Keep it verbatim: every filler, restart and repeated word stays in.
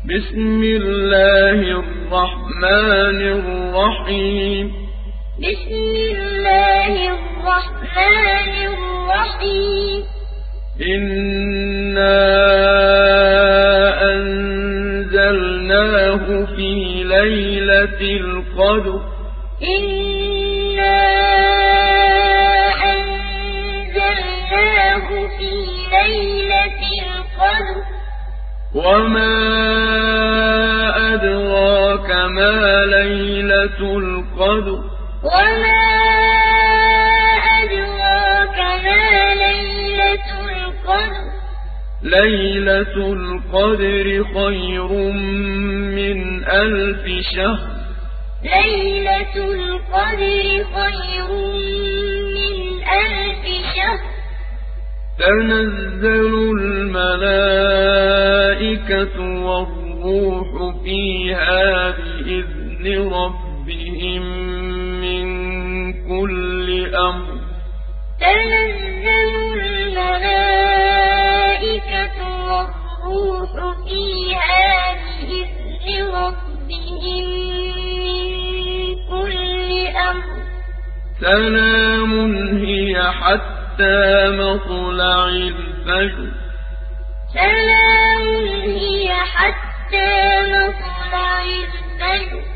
بسم الله الرحمن الرحيم بسم الله الرحمن الرحيم إنا أنزلناه في ليلة القدر إنا أنزلناه في ليلة القدر وما أدراك ما ليلة القدر وما أدراك ما ليلة القدر ليلة القدر خير من ألف شهر ليلة القدر خير من ألف شهر تنزل الملائكة والروح فيها بإذن ربهم من كل أمر تنزل الملائكة والروح فيها بإذن ربهم من كل أمر سلام هي حتى مطلع الفجر سلام هي حتى مطلع الفجر